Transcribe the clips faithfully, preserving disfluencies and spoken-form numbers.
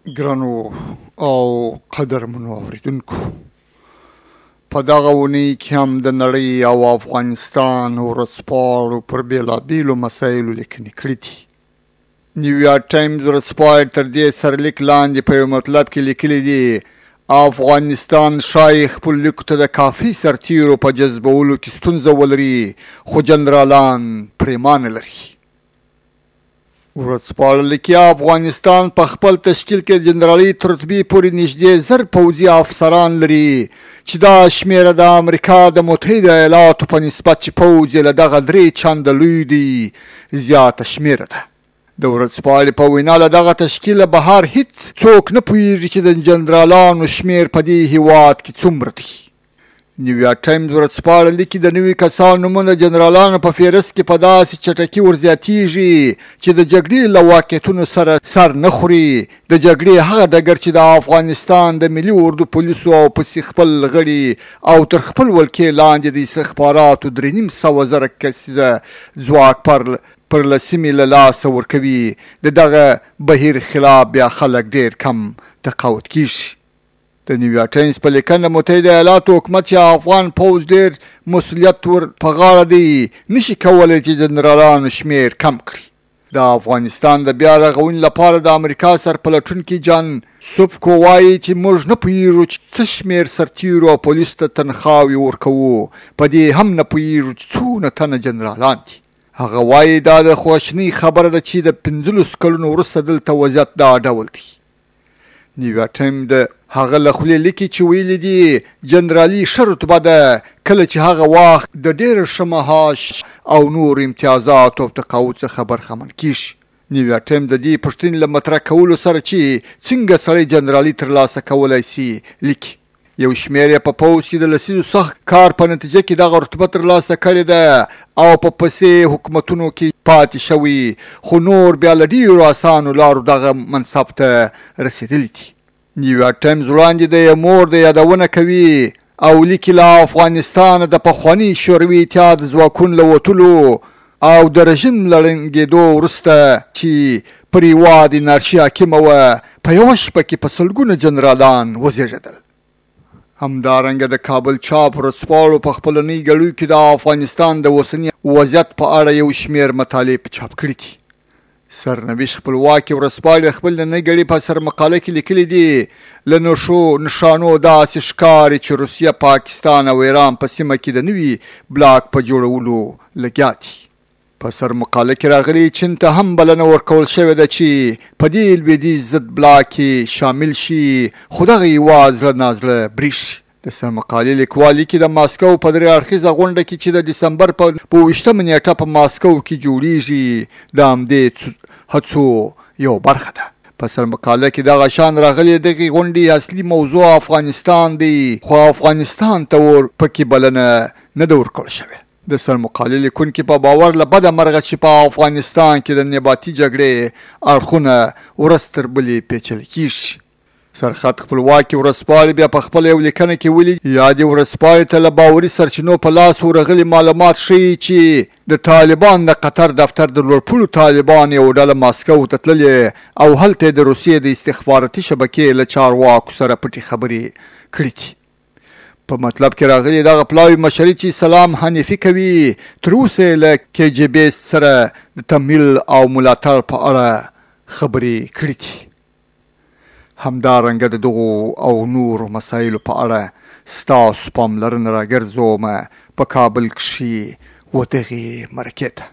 ګرانو او قدرمنو اوریدونکو، په دغه اونۍ کې هم د نړۍ او افغانستان ورځپاڼو پر بېلابېلو مسایلو لیکنې کړي دي. نیویارک ټایمز ورځپاڼې تر دې سرلیک لاندې په یو مطلب کې لیکلي دي: افغانستان ښایي خپل لیکو ته د کافي سرتیرو په جذبولو کې ستونزه ولري، خو جنرالان پرېمانه لري. ورځپاڼه لیکي افغانستان په خپل تشکیل کې د جنرالۍ تر رتبې پورې نږدې زر پوځي افسران لري، چې دا شمیره د امریکا د متحده ایالاتو په نسبت چې پوځ یې له دغه درې چنده لوی دی زیاته شمیره ده. د ورځپاڼې په وینا له دغه تشکیله بهر هیڅ څوک نه پوهېږي چې د جنرالانو شمیر په دې هیواد کې څومره دی. نیویارک ټایمز ورځپاڼه لیکي د نوي کسانو نومونه جنرالانو په فهرست کې په داسې چټکۍ ورزیاتېږي چې د جګړې له واقعیتونو سره سر نه خوري. د جګړې هغه ډګر چې د افغانستان د ملي اردو پولیسو او پسې خپل غړي او تر خپل ولکې لاندې د استخباراتو درې نیم سوه زره کسیزه ځواک پر پر له سیمې له لاسه ورکوي، د دغه بهیر خلاف بیا خلک ډېر کم تقاوت کېږي. د نیویارک ټایمز په لیکنه متحده ایالاتو حکومت چې افغان پوځ ډېر مسؤلیت ور په غاړه دی نشي کولی چې جنرالانو شمیر کم کړي. د افغانستان د بیا رغونې لپاره د امریکا سرپلټونکي جان سوفکو وایي چې موږ نه پوهېږو چې څه شمیر سرتیرو او پولیسو ته تنخواوې ورکوو، په دې هم نه پوهېږو چې څونه تنه جنرالان دي. هغه وایي دا د خواشینۍ خبره ده چې د پنځلسو کلونو وروسته دلته وضعیت دا ډول دی. نیویارک ټایمز د هغه له خولې لیکي چې ویلي دي جنرالي ښه رتبه ده کله چې هغه وخت د ډېر ښه معاش او نور امتیازاتو او تقاعد څخه برخمن کېږي. نیویارک ټایمز د دې پوښتنې له مطرح کولو سره چې څنګه سړی جنرالي ترلاسه کولی سي لیکي: یو شمیر یې په پوځ کې د لسیزو سخت کار په نتیجه کې دغه رتبه ترلاسه کړې ده او په پسې حکومتونو کې پاتې شوي، خو نور بیا له ډېرو اسانو لارو دغه منصب ته رسېدلي دي. نیویارک ټایمز وړاندې د یو مور د یادونه کوي او لیکي له افغانستانه د پخواني شوروي اتحاد ځواکونو له وتلو او د رژیم له ړنګېدو وروسته چې پر هېواد انارشي حاکمه وه، په یوه شپه کې په سلګونه جنرالان وزېږېدل. همدارنګه د کابل چاپ ورځپاڼو په خپلنۍ ګړیو کې د افغانستان د اوسني وضعیت په اړه یو شمېر مطالب چاپ کړي دي. سرنوشت خپلواکي ورځپاڼې خپل نننۍ ګړۍ په سرمقاله کې لیکلي دي: له نښو نښانو داسې ښکاري چې روسیه، پاکستان او ایران په سیمه کې د نوي بلاک په جوړولو لګیا دي. په سرمقاله کې راغلي چین ته هم بلنه ورکول شوې ده چې په دې لویدیځ ضد بلاک کې شامل شي، خو دغه هېواد زړه نازړه بري شي. د سرمقالې لیکوال لیکي د ماسکو په درې اړخیزه غونډه کې چې د ډسمبر په اوویشتمه نیټه په ماسکو کې جوړیږي د همدې هڅو یو برخه ده. په سرمقاله کې دغه شان راغلي دغې غونډې اصلي موضوع افغانستان دی، خو افغانستان ته ور پکې بلنه نه ده ورکړل شوې. د سرمقالې لیکونکي په باور له بده مرغه چې په افغانستان کې د نباتي جګړې اړخونه ورځ تر بلې پیچلي کېږي. سرخط خپلواکي ورځپاڼې بیا په خپله یو لیکنه کې ویلي: یادې ورځپاڼې ته له باوري سرچینو په لاس ورغلي معلومات ښیي چې د طالبان د قطر دفتر د لوړپوړو طالبان یو ډله ماسکو ته تللې او هلته د روسیې د استخباراتي شبکې له چارواکو سره پټې خبرې کړي دي. په مطلب کې راغلي دغه پلاوي مشري چې سلام حنیفي کوي تر اوسه له کې جی بي سره د تمویل او ملاتړ په اړه خبرې کړي دي. همدارنګه د دغو او نورو مسایلو په اړه ستاسو پاملرنه راګرځوم په کابل کښې و دغې مرکې ته.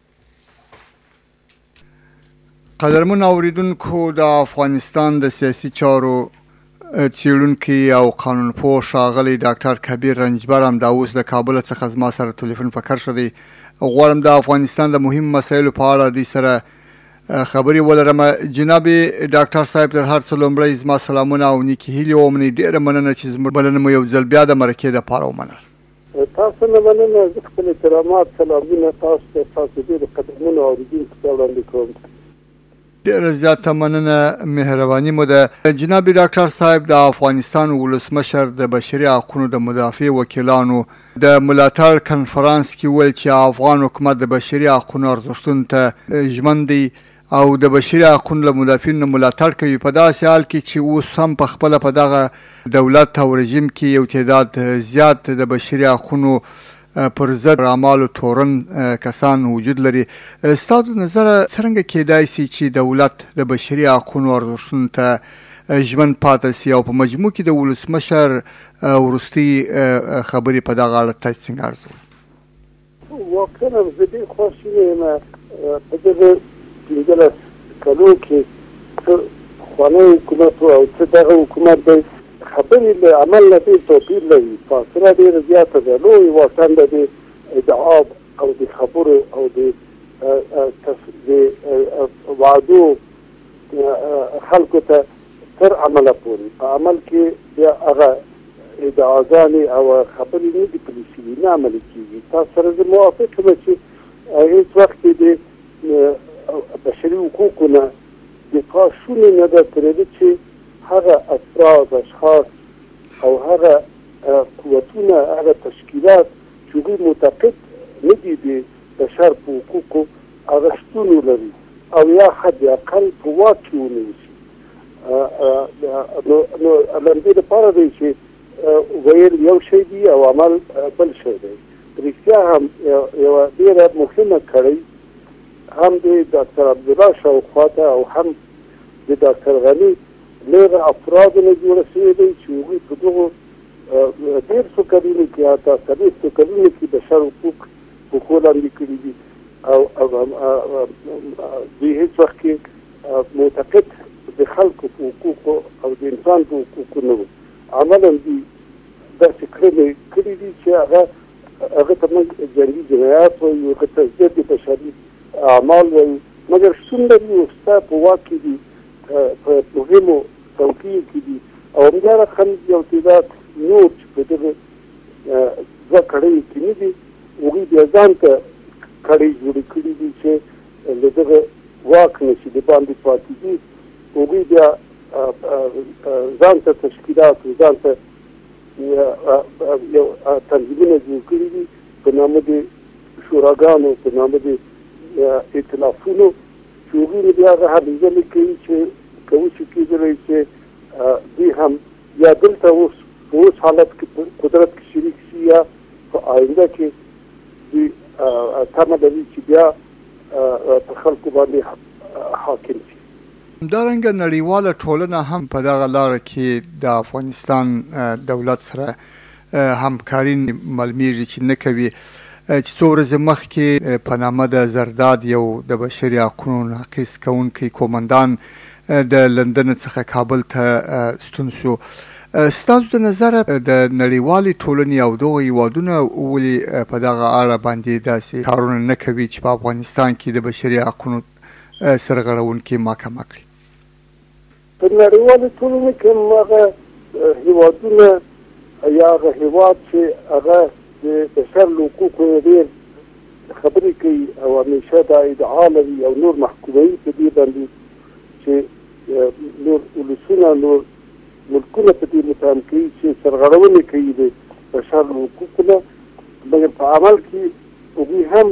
قدرمن اوریدونکو، د افغانستان د سیاسي چارو څېړونکی او قانونپوه ښاغلی ډاکټر کبیر رنجبر همدا اوس د کابل څخه زما سره تلیفون په کرښه دی. غواړم د افغانستان د مهمو مسایلو په اړه دوی سره خبرې ولرم. جناب ډاکټر صاحب، تر هر څه لومړی زما سلامونه او نیکې هیلې ومنئ. ډېره مننه چې زموږ بلنه مو یو ځل بیا د مرکې دپاره ومنل. تاسو نه مننه، زه خپل احترامات سلامونه تاسو ته ستاسو ډېرو قدرمنو اورېدونکو ته وړاندې کوم. ډېره زیاته مننه، مهرباني مو ده. جناب ډاکټر صاحب، د افغانستان ولسمشر د بشري حقونو د مدافع وکیلانو د ملاتړ کنفرانس کې ویل چې افغان حکومت د بشري حقونو ارزښتونو ته ژمن دی او د بشري حقوقو له مدافعینو ملاتړ کوي. په داسې حال کې چې اوس هم په خپله په دغه دولت او رژیم کې یو تعداد زیات د بشري حقوقو پر ضد اعمالو تورن کسان وجود لري. ستاسو نظر څرنګه کېدای شي چې دولت د بشري حقوقو ارزښتونو ته ژمن پاتې سي او په مجموع کې د ولسمشر وروستي خبرې په دغه اړه تاسو څنګه ارزوئ؟ واقعا زه ډېر خواشینی یم په دغه پنځلس کلو کې څه پخوانی حکومت او څه دغه حکومت دی خبرې له عمل نه ډېر توپیر لري. فاصله ډېره زیاته ده. لوی واټن د دې ادعا او د خبرو او د وعدو خلکو ته تر عمله پورې. په عمل کې بیا هغه ادعاګانې او خبرې نه دي پلي شوي، نه عملي کېږي. تاسو سره زه موافق یم چې هېڅ وخت کې د بشري حقوقو نه دفاع شونې نه ده ترېده چې هغه افراد، اشخاص او هغه قوتونه، هغه تشکیلات چې هغوی معتقد نه دي د بشر په حقوقو هغه شتون ولري او یا حد اقل په واک کې ونیسي. نو لمدې دپاره دی چې ویل یو شی دی او عمل بل شی دی. رښتیا هم یوه ډېره مهمه کړۍ هم د ډاکټر عبدالله شاوخوا ته او هم د ډاکټر غني له هغه افرادو نه جوړه شوې دی چې هغوی په دغو ډېر څو کلونو کې حتی څلوېښتو کلونو کې بشر حقوق پښو لاندې کړي دي او دوی هېڅ وخت کې معتقد د خلکو په حقوقو او د انسان په حقوقو نه وو. عملا دوی داسې کړنې کړي دي چې هغه هغه ته موږ جنګي جنایات وایو، هغه ته ضد بشري اعمال وایو، مګر شتون لري او ستا په واک کې دي، په مهمو څوکیو کې دي او همدغه خلک یو تعداد نور چې په دغه دوه کړیو کې نه دي هغوی بیا ځان ته کړۍ جوړې کړي دي چې له دغه واک نه چې د باندې پاتې دي هغوی بیا ځان ته تشکیلات او ځان ته یو تنظیمونه جوړ کړي دي په نامه د شوراګانو، په نامه د ائتلافونو چې هغوی بیا هغه هلې ځلې کوي چې که وشي کېدلی چې دوی هم یا دلته اوس په اوس حالت کې قدرت کې شریک شي یا په آینده کې دوی تمه لري چې بیا په خلکو باندې حاکم شي. همدارنګه نړیواله ټولنه هم په دغه لاره کې د افغانستان دولت سره همکاري معلومیږي چې نه کوي. چې څو ورځې مخکې په نامه د زرداد یو د بشري حقوقو ناقص کوونکی قومندان د لندن څخه کابل ته ستون شو. ستاسو د نظره د نړیوالې ټولنې او دغو هیوادونه ولې په دغه اړه باندې داسې کارونه نه کوي چې په افغانستان کې د بشري حقوقو سرغړونکي محاکمه کړي؟ په نړیوالې ټولنې کې هغه هیوادونه یا هغه هیواد چې هغه د بشر له حقوقو ډېر خبرې کوي او همیشه دا ادعا لري او نور محکوموي په دې باندې چې نور ولسونه، نور ملکونه په دې متهم کوي چې سرغړونې کوي د بشر له حقوقو نه، مګر په عمل کې هغوی هم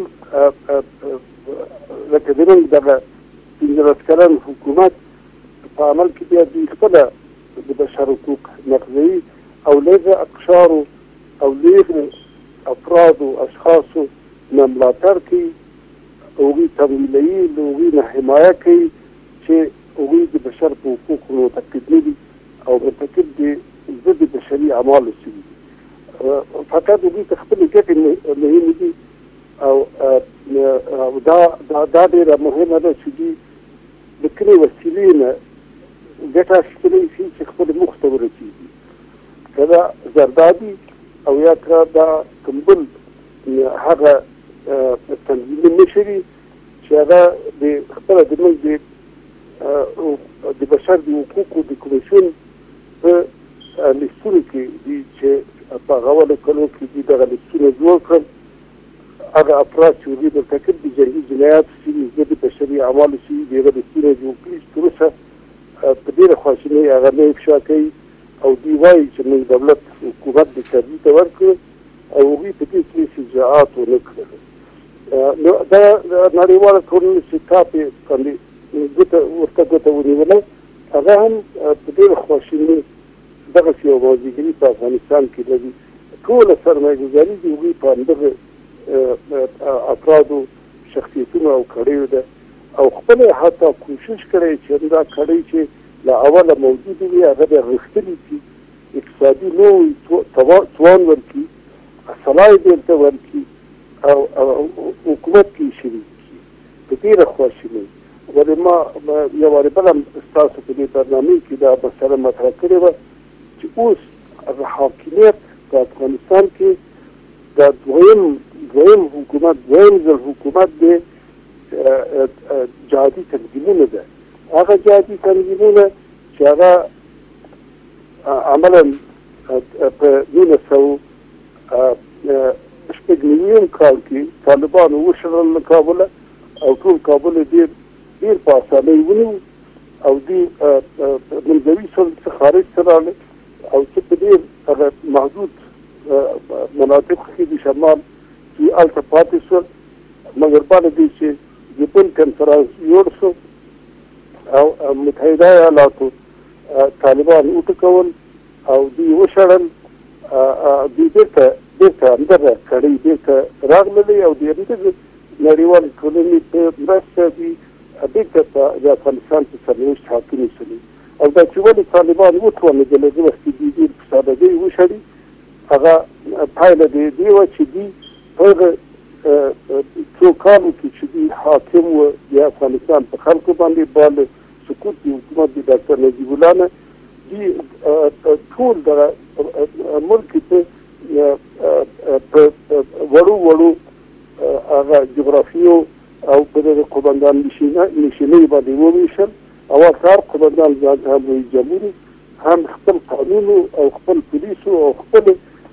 لکه د نن دغه پنځلس کلن حکومت په عمل کې بیا دوی خپله د بشر حقوق نقضوي او له هغه اقشارو او له هغه افرادو اشخاصو نه ملاتړ کوي، هغوی تمویلوي، له هغوی نه حمایه کوي چې هغوی د بشر په حقوقو معتقد نه دي او مرتکب د ضد بشري اعمالو شوي دي. فقط هغوی ته خپلې ګټې مهمې دي او دا دا ډېره مهمه ده چې دوی د کومې وسیلې نه ګټه اخیستلی شي چې خپل موخې ته ورسېږي، که دا زردادي او یا که دا کوم بل هغه تنظیمي مشري چې هغه د خپله د موږ د بشر د حقوقو د کمیسیون په لیستونو کې دي چې په هغه اولو کلو کې دوی دغه لیستونه جوړ کړل. هغه افراد چې هغوی مرتکب د جنګي جنایاتو شوي، ضد بشري اعمالو شوي، د هغه لیستونه جوړ کړي چې وروسته په ډېره خواشینۍ هغه نه افشا کوي او دوی وایي چې موږ دولت حکومت د تربیې ته ورکړو او هغوی په دې کې هېڅ اجراعات ونه کړل. نو دا نړیواله ټولنه چې تا پې باندې ګوته ورته ګوته ونیوله هغه هم په ډېره خواشیني دغسې یو مازدیګري په افغانستان کې لري. ټوله سرمایه‌ګذاري د هغوی په همدغه افرادو شخصیتونو او کړیو ده او خپله حتی کوشش کړی چې دا کړۍ چې له اوله موجودې وي هغه به غښتلي کړي، اقتصادي نوی توان ورکړي، صلاحیت بېرته ورکړي او حکومت کې شریک کړي. په ډېره خواشینۍ ولې ما یو وارې بله ستاسو په دې برنامې کې دا مسله مطرح کړې وه چې اوس هغه حاکمیت په افغانستان کې دا دویم دویم حکومت دویم ځل حکومت دی جهادي تنظیمونه ده. هغه جهادي تنظیمونه چې هغه عملا په نولس سوه شپږ نویم کال کې طالبانو وشړل له کابله او ټول کابل یې ډېر ډېر په اسانۍ ونیو او دوی منځوي سول څخه خارج ته راغلل او چې په ډېر هغه محدود مناطقو کې د شمال چې هلته پاتې شول مګر بعد دې چې د پل کنفرانس جوړ شو او متحده ایالاتو طالبان وټکول او دوی وشړل دوی بېرته بېرته همدغه کړۍ بېرته راغللې او د همدغه نړیوالې ټولنې په مرسته دوی بېرته په د افغانستان په سرنوشت حاکم شولې او دا چې ولې طالبان وتوانېدل هغه وخت کې دوی ډېر په سادګۍ وشړي هغه پایله د دې وه چې دوی په هغه څو کالو کې چې دوی حاکم وو د افغانستان په خلکو باندې باندې سقوط د حکومت د ډاکټر نجیب الله نه دوی ټول دغه ملک په وړو وړو هغه جغرافیو او په دغه قومندان نشینۍ باندې وویشل او هر قومندان ځان هم رئیس جمهور هم خپل قانون او خپل پولیسو او خپل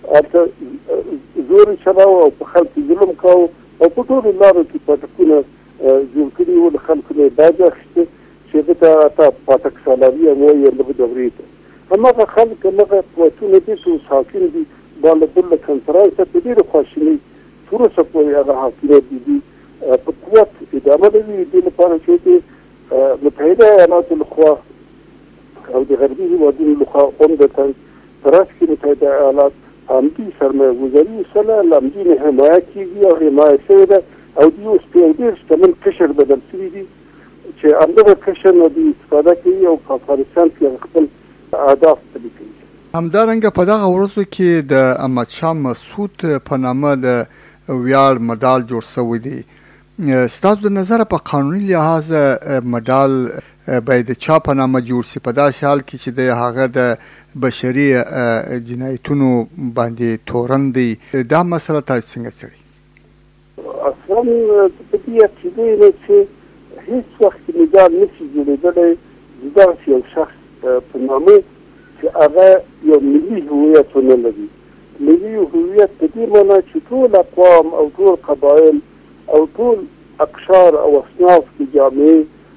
زور چلاو او په خلکو ظلم کاوه او په ټولو لارو کې پاټکونه جوړ کړي وو، له خلکو نه یې باج اخیسته چې هغه ته حتی پاټک سالاري هم وایي همدغه دورې ته. هماغه خلک هماغه قوتونه دي چې اوس حاکم دي بالابل له کنفرانس ته په ډېرې خواشینۍ تر اوسه پورې هغه حاکمیت د دوی په قوت ادامه لري. دې لپاره چې د متحده ایالاتو لخوا او د غربي هېوادونو لخوا عمدتاً په راس کې متحده ایالات همدې سرمایه‌ګذاري اصله له همدې نه حمایه کېږي او حمایه شوې ده او دوی اوس په یو ډېر شتمن قشر بدل شوي دي چې همدغه قشر نه دوی استفاده کوي او په افغانستان کې خپل اهداف پلي کوي. همدارنګه په دغه ورځو کې د احمدشاه مسعود په نامه د ویاړ مډال جوړ شوی دی. ستاسو د نظره په قانوني لحاظ مډال باید د چا په نامه جوړ شي په داسې حال کې چې د هغه د بشري جنایتونو باندې تورن دی؟ دا مسله تاسو څنګه څېړئ؟ اصلا په دې عقیده یم چې هېڅ وخت مډال نشي جوړېدلی د داسې یو شخص په نامه چې هغه یو ملي هویت ونه لري. ملي هویت په دې معنا چې ټول اقوام او ټول قبایل او ټول اقشار او اصناف کې جامع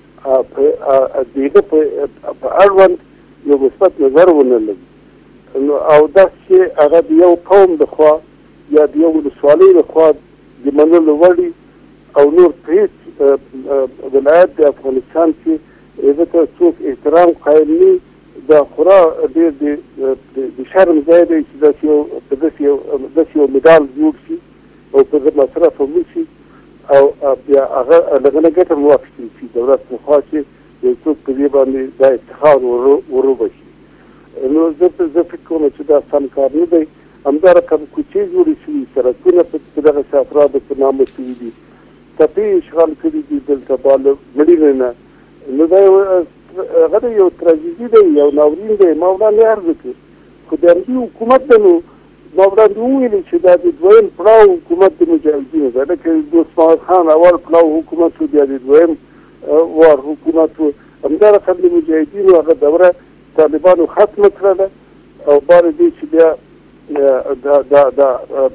دغه په اړوند یو مثبت نظر ونه لري او دا چې هغه د یو قوم لخوا یا د یو ولسوالۍ لخوا د منلو وړ او نور په هېڅ ولایت د افغانستان کې هغه ته څوک احترام قایل نه دا خورا ډېر د شرم ځای دی چې داسې یو داسې یو مډال جوړ شي او په هغه مصرف هم وشي او بیا هغه له نه ګټه هم واخیستل شي دولت لخوا چې یو څوک په دې باندې دا افتخار وروبشي. نو زه زه فکر کوم چې دا سم کار نه دی. همدارقم کوڅې جوړې شوي، سړکونه په دغسې افرادو په نامه شوي دي، تپې اشغال کړي دي دلته باله مړینې نه. نو دا هغه د یو تراژیدي دی، یو ناورین دی. ما وړاندې عرض وکړ خو د همدې حکومت دی نو ما وړاندې وویلې چې دا د دویم پړاو حکومت د مجاهدینو ده. لکه دوست محمد خان اول پړاو حکومت و، بیا د دویم وار حکومت و. همدارقم د مجاهدینو هغه دوره طالبانو ختمه کړله او بعد دې چې بیا دا دا دا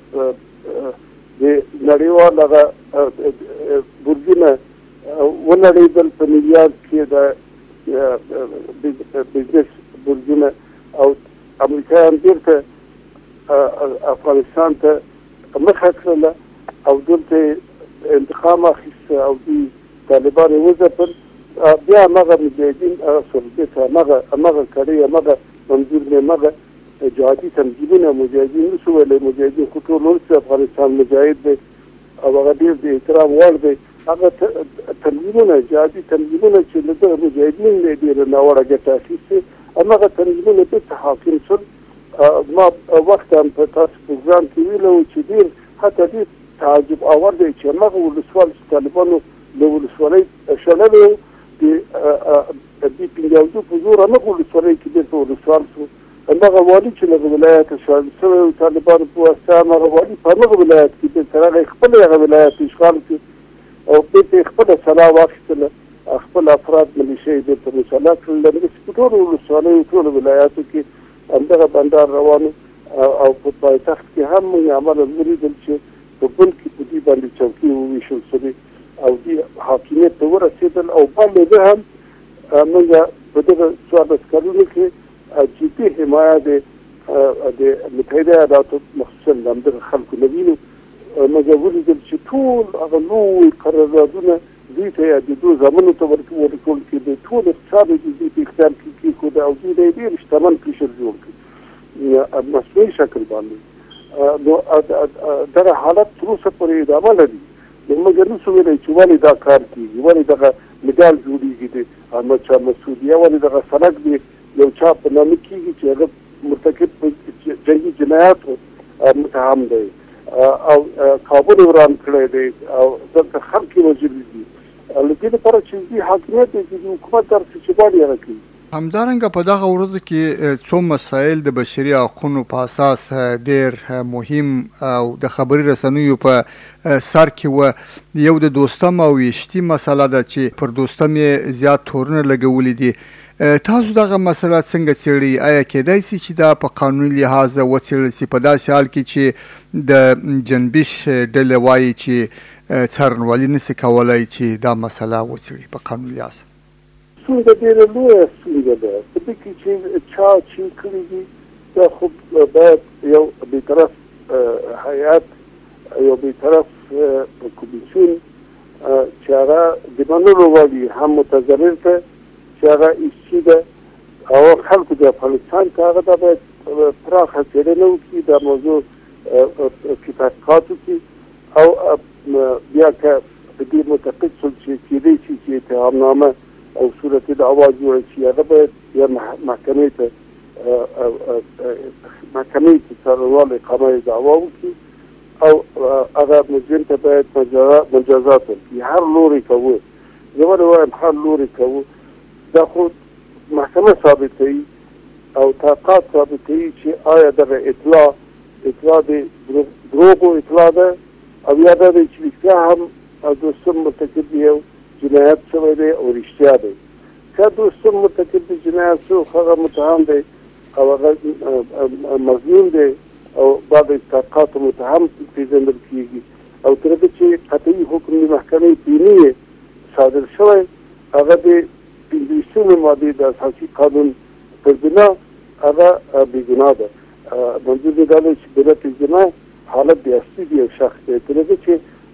د نړیوال هغه برجونه ونړېدل په نیویارک کې د بزنس برجونه او امریکایان بیرته افغانستان ته مخه کړله او دلته انتقام اخیسته او دوی طالبان یې وځپل بیا هغه مجاهدین هغه سربیت هغه هغه کړی هغه منظور مې هغه جهادي تنظیمونه مجاهدین نشو ویلی مجاهدین خو ټول ولس افغانستان مجاهد دی او هغه ډېر د احترام وړ دی هغه تنظیمونه جهادي تنظیمونه چې له دغه مجاهدین نه ډېره ناوړه ګټه اخیستې هماغه تنظیمونه بېرته حاکم شول. ما وخت هم په تاسو پروګرام کې ویلی وو چې ډېر حتی ډېر تعجب آور دی چې هماغه ولسوال چې طالبانو له ولسوالۍ شړلی و د پنځه اویا په زور هماغه ولسوالۍ کې بېرته ولسوال شو. هماغه والي چې له ولایته شړل شوی و طالبانو په واسطه هماغه والي په هماغه ولایت کې بېرته راغی خپله هغه ولایت اشغال کړي او بېرته یې خپله سلا واخیستله خپل افراد ملیشه یې بېرته مسلح کړل. همداسې په ټولو ولسوالیو ټولو ولایاتو کې همدغه بندار روان او په پایتخت کې هم موږ عملاً ولیدل چې په بل کې په دې باندې چوکۍ وویشل شوې او دې حاکمیت ته ورسېدل او بل ده هم موږ په دغه څوارلس کلونو کې جدي حمایه د د متحده ایالاتو مخصوصا د همدغه خلکو نه وینو. موږ ولیدل چې ټول هغه لوی قراردادونه دوی ته د دوی زامنو ته ورکول کېدل ټول اقتصاد یې د دوی په اختیار کې کېښود او دوی ته یې ډېر شتمن قشر جوړ کړي مصنوعي شکل باندې. نو دغه حالت تر اوسه پورې ادامه لري. نو موږ نشو ویلی چې ولې دا کار کېږي ولې دغه مډال جوړېږي د احمدشاه مسعود یا ولې دغه سند د یو چا په نامه کېږي چې هغه مرتکب جنګي جنایاتو متهم دی او کابل وران کړی دی او دلته خلک یې وژلي دي. له دې لپاره چې دې حاکمیت دی د حکومت درس چې غواړي هغه کوي. همدارنګه په دغه ورځو کې څو مسایل د بشري حقونو په اساس ډېر مهم او د خبري رسنیو په سر کې و. یو د دوستم او ویشتي مسله ده چې پر دوستم یې زیات تورونه لګولي دي. تاسو دغه مسله څنګه څېړئ؟ آیا کېدای شي چې دا په قانوني لحاظ وڅېړل شي په داسې حال کې چې د جنبش ډلې وایي چې څارنوالي نشي کولی چې دا مسله وڅېړي په قانوني لحاظ؟ ستونزه ډېره لویه ستونزه ده. په دې کې چې چا چې کړي دي دا خو باید یو بېطرف هیات یو بېطرف کمیسیون چې هغه د منلو وړ هم متضرر ته چې هغه ایسي ده او خلکو د افغانستان ته هغه ته باید پراخه څېړنه وکړي دا موضوع کې تحقیقات وکړي او بیا که په دې معتقد شول چې کېدای شي چې اتهامنامه او صورت دعوا جوړه شي هغه باید یا محکمې ته محکمې ته څارنوال اقامه دعوا وکړي او هغه مجرم ته باید مجازات ورکړي. هر لوري کوو زه ولې وایم هر لوري کوو دا خو محکمه ثابتوي او تحقیقات ثابتوي چې آیا دغه اطلاع اطلاع د دروغو اطلاع ده او یا دا دی چې رښتیا هم دوستم مرتکب یو جنایت شوی دی او رښتیا دی. که دوستم مرتکب د جنایت شو هغه متهم دی او هغه مظنون دی او بعد از تحقیقاتو متهم پېژندل کېږي او تر هغه چې قطعي حکم د محکمې دیني صادر شوی هغه د پنځه ویشتمې مادې د اساسي قانون پر بنا هغه بېګناه ده. منظور مې دا دی چې بلا جنایت حالت د اصلي د یو شخص دی تر هغه چې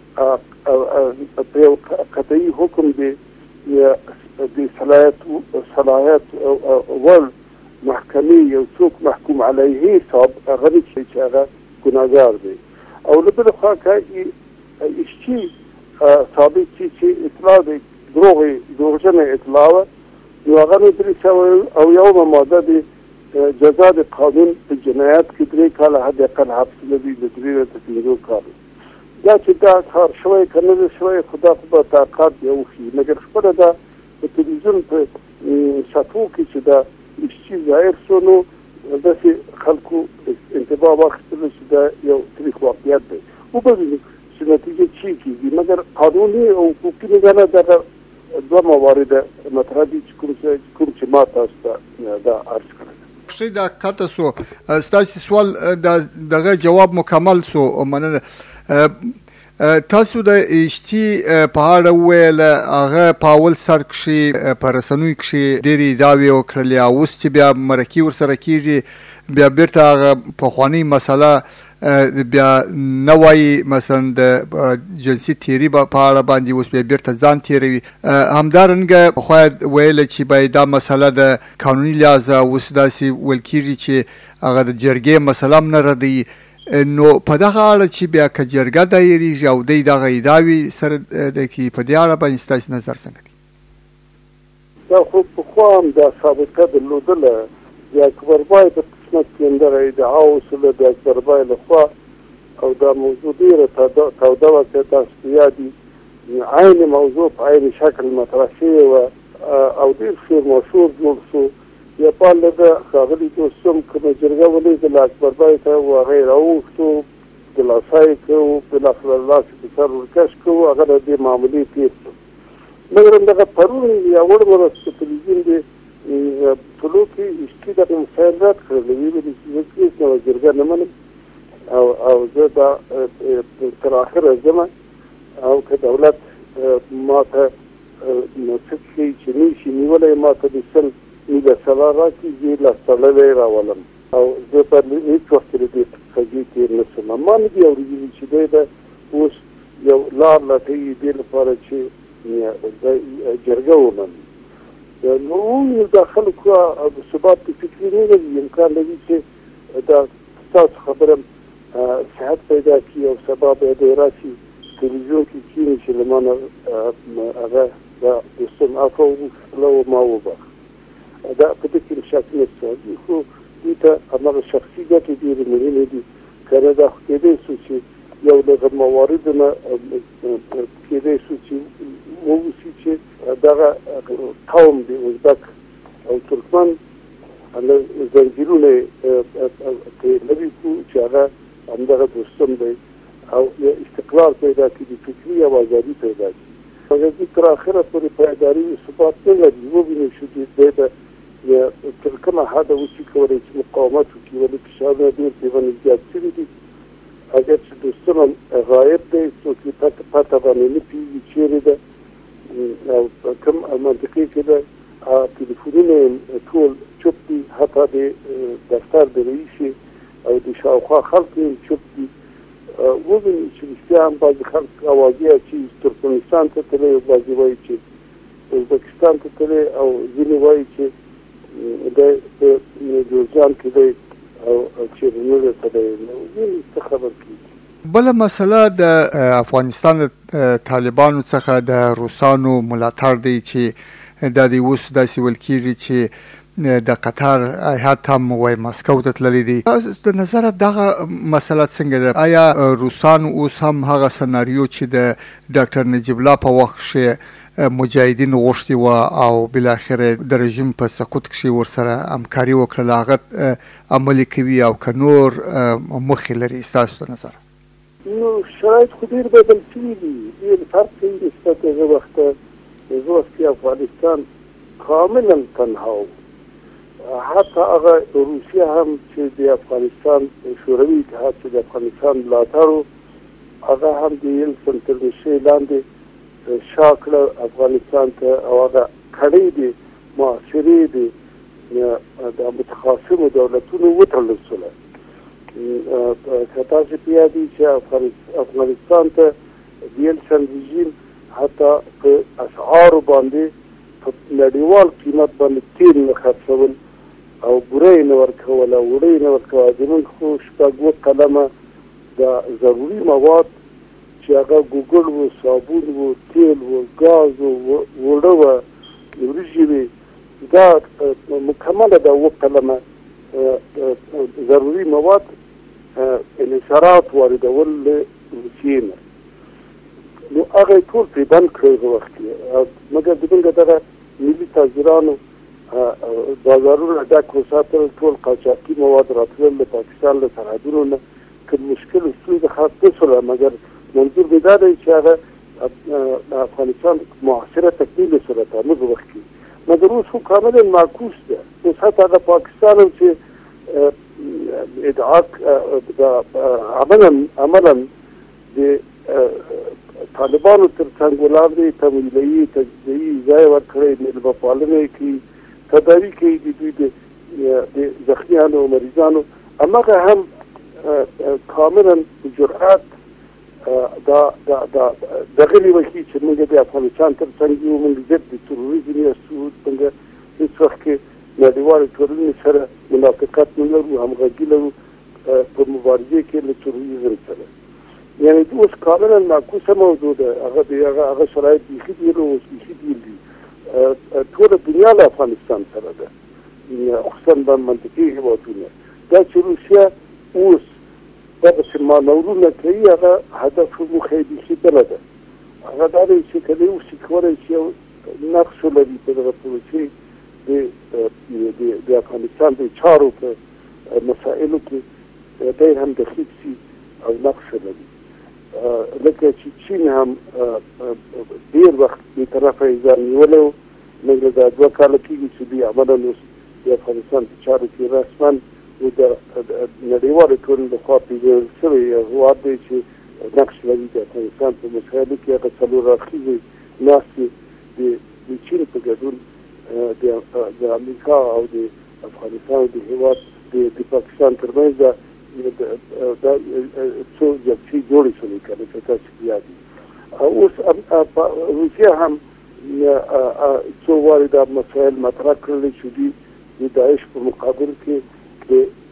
په یو قطعي حکم د صلاحیت صلاحیت ول محکمې یو څوک محکوم علیه هغه دی چې هغه ګناهګار دی. او له بلې خوا که اشتي ثابت شي چې اطلاع د دروغې دروغجنه اطلاع وه نو هغه نو درې سوه او یومه ماده د جزا د قانون په جنایت کې درې کاله حد اقل حبس لري د درې نه تر پنځو کالو. دا چې دا کار شوی که نه دی شوی خو دا خو به تحقیقات بیا وښيي مګر خپله دا په تلویزیون په سطحو کې چې دا اشتي ظاهر شو نو داسې خلکو انتباه واخیستله چې دا یو تریخ واقعیت دی. وبوینو چې نتیجه چی کېږي مګر قانوني او حقوقي نګاه دغه دوه موارد مطرح دي چې کوم چې ما تاسو ته دا عرض کړی. شي دا کته سو ستاسو سوال دغه جواب مکمل سو. مننه. تاسو د اشتي په اړه ویل هغه په اول سر کې په رسنوي کې ډېرې دعوې وکړلې او اوس چې بیا مرکي ورسره کېږي بیا بیرته هغه پخوانۍ مسله بیا نه وایي مثلا د جنسي تیري په اړه باندې اوس بیا بیرته ځان تیروي. همدارنګه پخوا ویله چې باید دا مسله د قانوني لحاظه اوس داسې ویل کېږي چې هغه د جرګې مسله هم نه ردوي. نو په دغه اړه چې بیا که جرګه دایریږي او دی دغه ادعاوې سره د کې په دې اړه باندې ستاسو نظر څنګه دی؟ دا خو پخوا هم دا ثابته درلودله. د اکبربای په قسمت کې همدغه ادعا وسوله د اکبربای لخوا او دا موضوع ډېره توده وه که تاسو په یاد وي عین موضوع په عین شکل مطرح شوې وه او ډېر شور مشهور جوړ شو. یا پال ده ښاغلي دوستم کومه جرګه ولیدله اکبربای ته و هغه یې راوغوښتو دلاسا یې کړو بلاخره لاس یې په سر ورکش کړو هغه د دې معاملې تېر شو. مګر همدغه پرون یا وړ ورځ په تلویزیون د طلوع کې اشتي دغه مسایل رد کړل ویلي چې زه هېڅ نوعه جرګه نه منم او او زه دا تر اخره ځمه او که دولت ما ته څه ښیي چې نه شي نیولی ما ته د سل نیله سلا راکړي زه یې لاس تړلی راولم او زه به هېڅ وخت له دې قضیې تېر نه شم. ما نه دي اورېدلي چې دی به اوس یو لار لټوي دې لپاره چې جرګه ومني. نو دا خلکو ثبات فکري نه لري. امکان لري چې دا ستاسو خبره صحت پیدا کړي او سبا به دی راشي تلویزیون کې کښېني چې له ما نه هغه دا دوستم عفو وغوښتله او ما وبخښه. دا په دې کې شک نشته. خو دوی ته هماغه شخصي ګټې ډېرې مهمې دي. که نه دا خو کېدی شو چې یو له مواردو نه کېدی شو چې ووسي چې دغه قوم د ازبک او ترکمن زنجیرونه یې لرې کړو چې هغه همدغه دوستم دی او استقلال پیدا کړي د فکري او ازادي پیدا کړي. مګر دوی تر اخره پورې پایداري ثبات نه لري. ووینو چې دوی به تر کومه حده وشي کولی چې مقاومت وکړي ولې فشارونه ډېر پرې باندې زیات شوي دي. اگر چې دوستم غایب دی څوک یې پته باندې نه پوهېږي چېرې ده او کوم منطقې کې ده. تلیفونونه یې ټول چوپ دي حتی د دفتر د رئیس او د شاوخوا خلک یې چوپ دي. وویني چې رښتیا هم بعضې خلک اوازې اچوي ترکمنستان ته تللی او بعضې وایي چې ازبکستان ته تللی او ځینې وایي چې دی په جوزجان کې دی او چېرې نه دی تللی. وویني څه خبر کېږي. بله مسله د افغانستان د طالبانو څخه د روسانو ملاتړ دی چې دا د اوس داسې ویل کېږي چې د قطر هیات هم وایي مسکو ته تللی دی. د نظره دغه مسله څنګه ده؟ آیا روسان اوس هم هغه سناریو چې د ډاکټر نجیب الله په وخت کښې مجاهدین غوښتي وه او بالاخره د رژیم په سقوط کښې ورسره همکاري وکړله هغه عملي کوي او که نور مخې لري ستاسو د نظر؟ نو شرایط خو ډېر بدل شوي دي. ډېر فرق کوي نسبت هغه وخته. هغه وخت کې افغانستان کاملا تنها و. حتی هغه روسیه هم چې د افغانستان شوروي اتحاد چې د افغانستان ملاتړ و هغه هم د یلسن تر نشې لاندې شا کړه افغانستان ته او هغه کړۍ دي معاصرې دي د متخاصمو دولتونو وتړل شوله. که تاسو په یاد وي چې افغانستان ته د یلسن رژیم حتی په اسعارو باندې په نړیوال قیمت باندې تیل نه خرڅول او بوره یې نه ورکول او وړه یې نه ورکول. زموږ خو شپږ اووه قلمه د ضروري مواد چې هغه ګوګل و، صابون و، تیل و، ګاز و، وړه وه، وریجې وې، دا مکمله د اووه قلمه ضروري مواد انحصارات واردول له روسیې نه. نو هغه یې ټول پرې بند کړی هغه وخت کې. مګر زموږ دغه ملي تاجرانو بازارونه ډک وساتل. ټول قاچاقي مواد راتلل له پاکستان له سرحدونو نه. که مشکل ستونزه خاص نه شوله مګر منظور مې دا دی چې هغه افغانستان معاصره تکمیل شوله په همغه وخت کې. مګر اوس خو کاملا معکوس ده. اوس حتی هغه پاکستان هم چې ادعا عملا عملا د طالبانو تر څنګ ولاړ دی، تمویلوي تجزیهي ځای ورکړی، میلمه پالنه یې کوي، تداوي کوي د دوی د زخمیانو او مریضانو. همغه هم کاملا جرأت دا دا دا دغه نیوکې چې موږ د افغانستان تر څنګ یو موږ ضد د تروریزم یا سود څنګه هېڅ وخت کې نړیوالې ټولنې سره منافقت نه لرو، همغږي لرو په مبارزې کې له تروریزم سره. یعنې اوس کاملا معکوسه موضوع ده. هغه د هغه هغه شرایط بیخي بیل اوس بیخي بیل دي. ټوله دنیا له افغانستان سره ده، خصوصا په منطقي هېوادونه. دا چې روسیه اوس دغسې مانورونه کوي، هغه هدف موخه یې بیخي بله ده. هغه دا دی چې کله یو شي کولی چې یو نقش ولري په دغه پروسې د افغانستان د چارو په مسایلو کې، دی هم دخیل سي او نقش ولري. لکه چې چین هم ډېر وخت بې طرفه یې ځان نیولی و، مګر دا دوه کاله کېږي چې دوی عملا اوس د افغانستان په چارو کې رسما د نړیوالې ټولنې لخوا پېژندل شوی هېواد دی چې نقش لري د افغانستان په مسایلو کې. هغه څلور اړخیزې ناستې د چین په ګډون د امریکا او د افغانستان د هېواد د پاکستان تر منځ دا څو جلسې جوړې شولې که نه که تاسې په یاد وي. اوس روسیه هم څو وارې دا مسایل مطرح کړلې چې دوی د داعش په مقابل کې د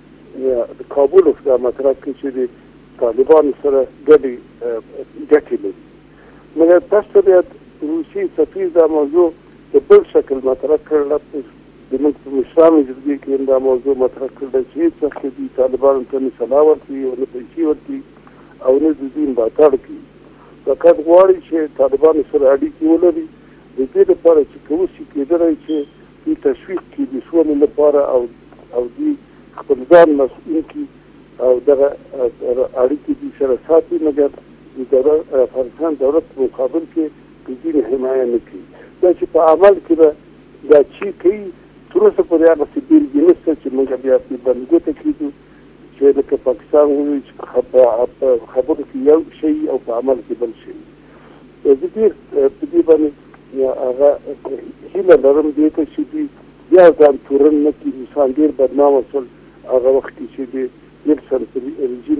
کابل دا مطرح کړي چې د طالبانو سره ګډې ګټې لري. مګر تاسو ته بیا روسي سفیر دا موضوع د بل شکل مطرح کړله. زموږ په مشرانو جرګې کې دا موضوع مطرح کړله چې هېڅ وخت دوی طالبانو ته نه سلاح ورکوي او نه پیسې ورکوي او نه د دوی ملاتړ کوي. فقط غواړي چې طالبانو سره اړیکې ولري د دې لپاره چې که وشي کېدلی چې دوی تشویق کړي د سولې لپاره او او دوی خپل ځان مسؤول کړي او دغه اړیکې دوی سره ساتي، مګر د افغانستان دولت په مقابل کې د دوی حمایه نه کوي. دا چې په عمل کې به دا چې کوي تر اوسه پورې هغسې بېلګې نشته چې موږ بیا پرې بندګوته کړو چې لکه پاکستان ووایي چې په خبرو کې یو شی او په عمل کې بل شی. زه ډېر په دې باندې هغه هیله لرم دې ته چې دوی بیا ځان تورن نه کړي. روسان ډېر بدنامه شول هغه وخت کې چې د نیکسن رژیم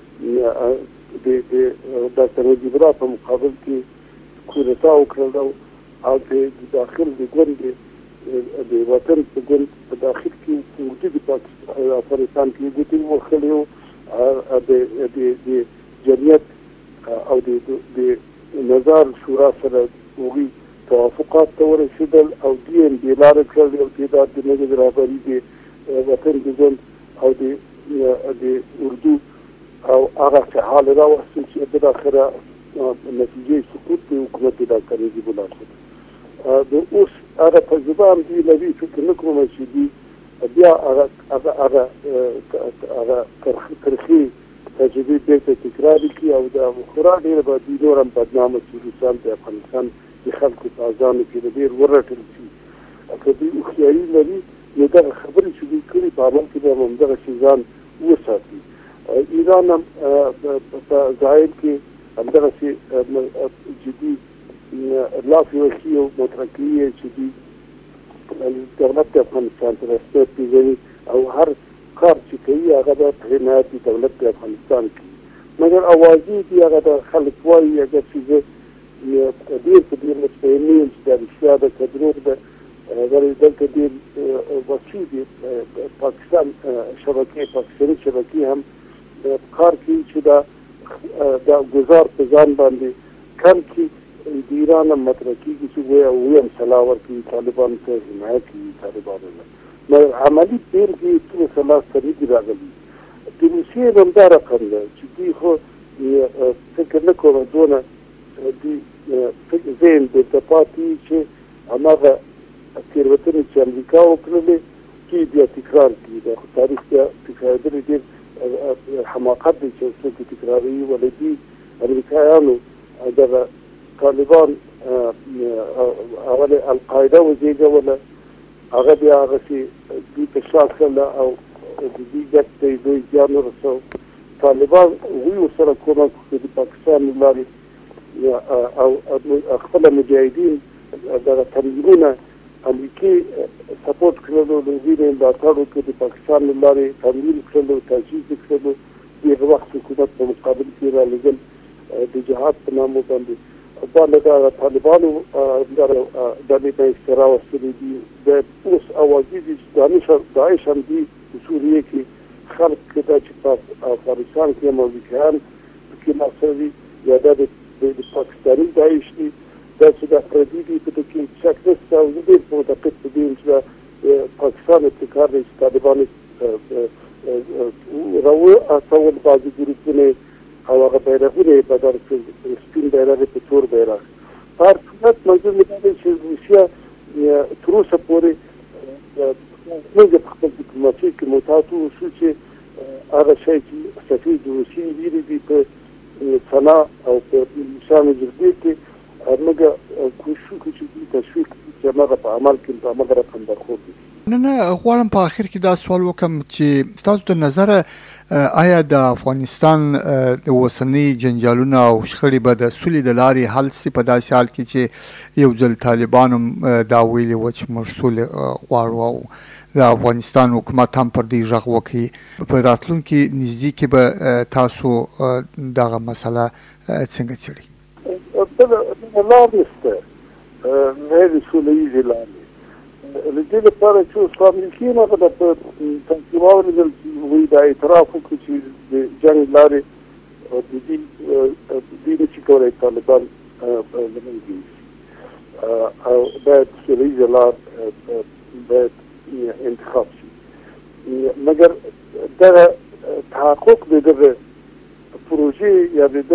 د ډاکټر نجیب الله په مقابل کې کودتا وکړل او د داخل د ګوند د وطن په ګوند په داخل کې ګوتې د افغانستان کې ګوتې ووهلې وو. د جمعیت او د نظار شورا سره هغوی توافقات ته ورسېدل او دوی یې بې لارې کړل. یو تعداد د نوې رهبري د وطن د ګوند او د اردو او هغه څه حال راوستل چې بالاخره نتیجې سقوط د حکومت د ډاکټر نجیب الله شو. د اوس هغه تجربه هم دوی لري. فکر نه کوم چې دوی بیا هغه هغه ترخې تجربې بېرته تکرار کړي او د خورا ډېره به دوی نور هم بدنامه شي. روسان د افغانستان د خلکو په اذانو کې د ډېر ورټل شي. که دوی هوښیاري لري نو دغه خبرې چې دوی کړي په عمل کې به هم همدغسې ځان وساتي. ایران هم په ظاهر کې همدغسې جدي لافې وکړي او مطرح کوي چې دوی دولت د افغانستان ته رسمیت پېژني او هر کار چې کوي هغه به په حمایت د دولت د افغانستان کوي. مګر اوازې دي هغه د خلک وایي اګر چې زه ډېر په ډېر مطمئن نه یم چې دا رښتیا ده که دروغ ده. ولې دلته ډېر وسیع دي پاکستان شبکې پاکستاني شبکې هم کار کوي چې دا دا ګزار په ځان باندې کم کړي. د ایران هم مطرح کېږي چې وایي او وایي هم سلاح ورکوي طالبانو ته حمایت کوي طالبانو نه. مګر عملي بېلګې تر اوسه لاسته نه دي راغلي. د روسیې هم دا رقم ده چې دوی خو فکر نه کوم دونه دوی ذهن بېرته پاتې چې هماغه تېروتنې چې امریکا وکړلې دوی بیا تکرار کړي. دا خو تاریخ بیا تکرارېدلی ډېر حماقت دی چې څوک یې تکراروي. ولې دوی امریکایانو دغه طالبان اول القاعده وزېږوله، هغه بیا هغسې دوی ته شا کړله او د دوی ګټ ته یې دوی زیان ورسو. طالبان هغوی ورسره کومک وکړي د پاکستان له لارې او خپله مجاهدین دغه تنظیمونه امریکې سپورټ کړلو، د هغوی نه ملاتړ وکړو، د پاکستان له لارې تمویل کړلو، تجهیز یې کړلو دغه وخت حکومت په مقابل کې را لګل د جهاد په نامه باندې باندې دا طالبانو د دې په استرا وسلې دي د اوس اوازې دي دانش داعش هم دي په سوریه کې خلق کده چې په افغانستان کې امریکایان کې ناصري یا د پاکستاني داعش دي دا چې د پردي دي په کې شک نشته او دې په دقت په دې چې پاکستان ابتکار د طالبانو راو اصول بعضی ګروپونه او هغه بیرغونه بدل کړي سپین بیرغ په تور بیرغ پر څه موضوع مې چې روسیا تر اوسه پورې موږ په خپل ډیپلوماسي کې متاتو شو چې هغه شی چې سفیر د روسیې ویلي دي په صنعا او په شام جدي کې موږ کوشش کوو چې تشویق چې هغه په عمل کې په عمل رقم درخو نه نه غواړم په اخر کې دا سوال وکم چې تاسو د نظر آیا د افغانستان د اوسنی جنجالونو او شخړې به د سولې د لارې حل شي په داسې حال کې چې یو ځل طالبانو دا ویلي و چې موږ سولې غواړو او د افغانستان حکومت هم پر دې غږ وکړي په راتلونکي نږدې کې به تاسو دغه مسله څنګه څېړئ؟ لار نشته غیر سوله ییزې لارې د دې لپاره چې اوس امریکایان هغه د تنظیمونو د وی د اعتراف وکړي چې د جنګ لارې د دې د دې چې کولای طالبان لمنځه او باید سوله ییزه لار باید انتخاب شي مګر دغه تحقق د دغه پروژې یا د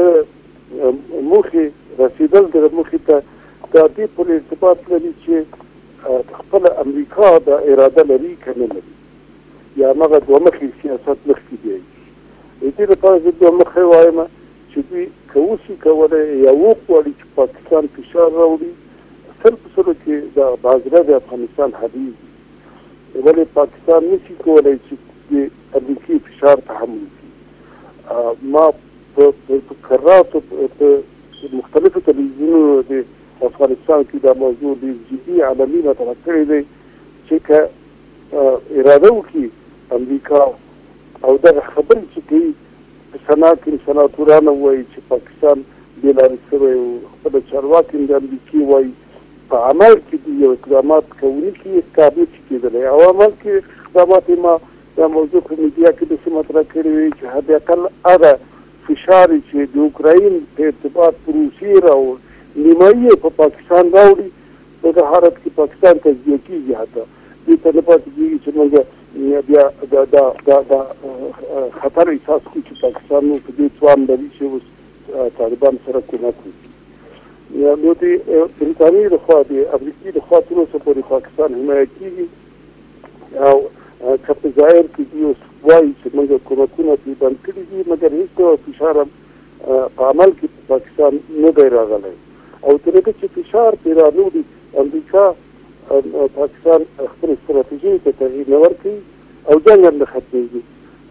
موخې رسیدل د موخې ته د دې پورې ارتباط لري چې خپل امریکا د اراده لري کنه لري یا هغه دوه مخې سیاست مخکې دی د دې لپاره چې دوه مخې وایم چې دوی کوشش کوي یا وکړي چې پاکستان فشار راوړي سر په سر کې د بازار د افغانستان حدیث ولې پاکستان نشي کولای چې د امریکای فشار تحمل کړي ما په قراراتو په مختلفو تلویزیونونو د افغانستان کې دا موضوع د جدي عالمي مطرح کړی دی چې که اراده وکړي امریکا او دغه خبرې چې کوي په صنعا کې سناتوران وایي چې پاکستان بې لارې شوی او خپل چارواکي د امریکې وایي په عمل کې د یو اقدامات کوونکي ثابت کېدلی او عمل کې اقدامات ما دا موضوع په میډیا کې داسې مطرح کړی وي چې حداقل هغه فشار چې د اوکراین په ارتباط په روسیې راوړ نیمایي په پاکستان راوړي په دغه حالت کې پاکستان تجزیه کېږي حتی دې ته نه پاتې کېږي چې موږ بیا دا دا دا خطر احساس کړو چې پاکستان نو په دې توان لري چې اوس طالبان سره کومک وکړي یا نو د برټانیې لخوا د امریکې لخوا تر اوسه پورې پاکستان حمایه کېږي او که په ظاهر کې دوی اوس وایي چې موږ کومکونه پرې بند کړي دي مګر هېڅ ډول فشار په عمل کې پاکستان نه دی راغلی او تر هغه چې فشار پرې رانوړي امریکا پاکستان خپل ستراتیژۍ ته تغییر نه ورکوي او جنګ هم نه ختمېږي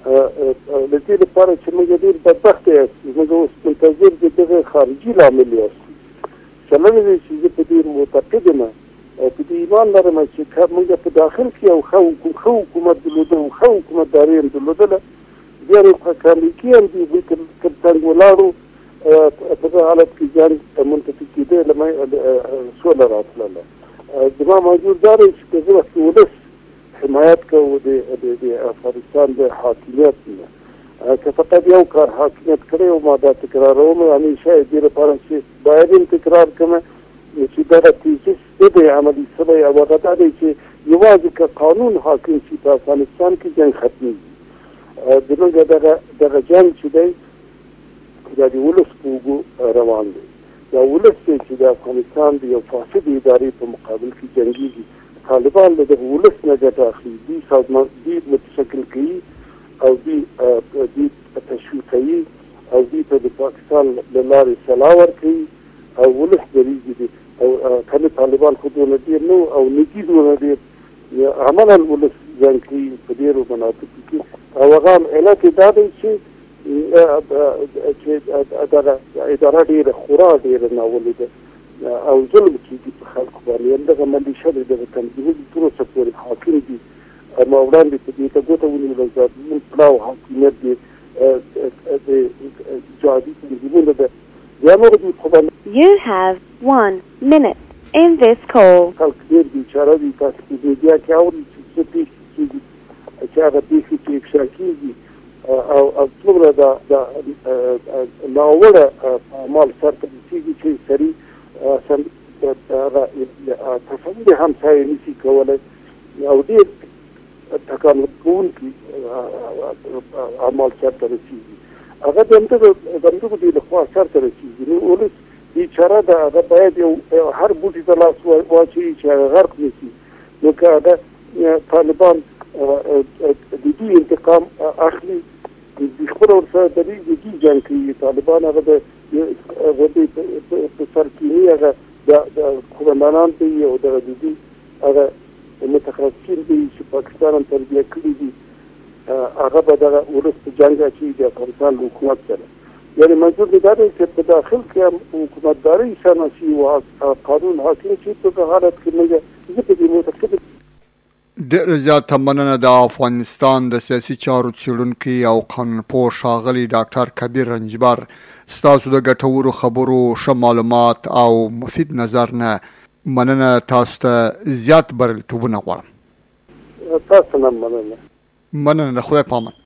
د دې لپاره چې موږ ډېر بدبخته یاست موږ اوس منتظر د دغه خارجي لامل یاست چلنه دی چې زه په دې معتقد یم او په دې ایمان لرم چې موږ په داخل کې یو ښه حکومت درلوده او ښه حکومتداري هم درلودله بیا نو که امریکې هم دي دوی تر څنګ ولاړو په دغه حالت کې جنګ منتفي کېدی سوله راتلله زما موجود دا دی چې که زه وخت ولس حمایت کوو د افغانستان د حاکمیت نه که فقط یو کار حاکمیت کړی او ما دا تکراروم همیشه دې لپاره چې باید هم تکرار کړم چې دغه تیزیس نه دی عملي شوی او هغه دا دی چې یوازې که قانون حاکم شي په افغانستان کې جنګ ختمېږي زموږ دغه دغه جنګ چې دی دا د ولس په اوږو روان دی دا ولس دی چې د افغانستان د یو فاسد ادارې په مقابل کې جنګېږي طالبان له دغه ولس نه ګټه اخلي دوی سازمان دوی متشکل کوي او دوی دوی تشویقوي او دوی ته د پاکستان له لارې سلا ورکوي او ولس درېږي دي او کله طالبان خو دونه ډېر نه او نږدې دونه ډېر عملا ولس جنګ کوي په ډېرو مناطقو کې او هغه هم علت یې دا دی چې چې دغه اداره ډېره خورا ډېره ناولې ده او ظلم کېږي په خلکو باندې همدغه ملیشه دی دغه تنظیمي دي تر اوسه پورې حاکم دي ما وړاندې په دې ته ګوته ونیوله زموږ پلاو حاکمیت دی د جهادي تنظیمونو ده یا نور دي خو You have one minute in this call. خلک ډېر بیچاره دي تاسو په میډیا کې اورئ چې څه پېښې کېږي چې هغه پېښې چې افشا کېږي او او څومره د ناوړه اعمال سرته رسېږي چې سړي تصور همسایه نشي کولی او ډېر تکامل کوونکي اعمال سرته رسېږي هغه د همدغو دې لخوا سرته رسېږي نو ولس بیچاره ده هغه باید یو هر بوټي ته لاس واچوي چې هغه غرق نه شي نو که هغه طالبان د دوی انتقام اخلي د خپله ورسره د دوی جنګ کوي طالبان هغه د په سرکیني هغه د قومندانان دی او دغه د دوی هغه متخصصین دی چې پاکستان هم تربیه کړي دي هغه به دغه ولس په جنګ اچوي د افغانستان له حکومت سره یعنې منظور مې دا دی چې په داخل کې هم حکومتدارۍ سمه شي او قانون حاکم شي په دغه حالت کې موږ زه په دې معتقد ډېر زیاته مننه د افغانستان د سیاسي چارو څېړونکي او قانونپوه ښاغلي ډاکټر کبیر رنجبر ستاسو د ګټورو خبرو ښه معلومات او مفید نظر نه مننه تاسو ته زیات بریالیتوبونه غواړم تاسو نه مننه مننه د خدای په امان